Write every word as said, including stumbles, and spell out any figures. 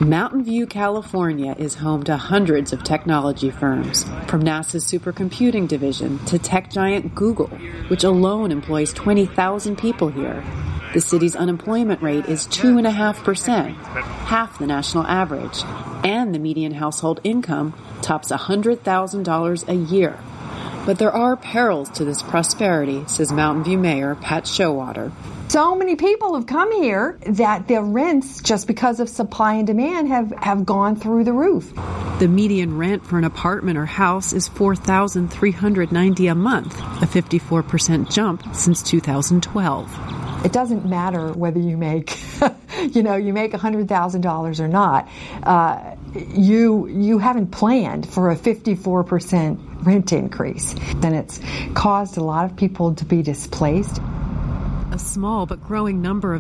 Mountain View, California is home to hundreds of technology firms, from NASA's supercomputing division to tech giant Google, which alone employs twenty thousand people here. The city's unemployment rate is two point five percent, half the national average, and the median household income tops one hundred thousand dollars a year. But there are perils to this prosperity, says Mountain View Mayor Pat Showalter. So many people have come here that their rents, just because of supply and demand, have, have gone through the roof. The median rent for an apartment or house is four thousand three hundred ninety dollars a month, a fifty-four percent jump since two thousand twelve. It doesn't matter whether you make, you know, you make one hundred thousand dollars or not. Uh, you you haven't planned for a fifty-four percent rent increase. And it's caused a lot of people to be displaced. A small but growing number of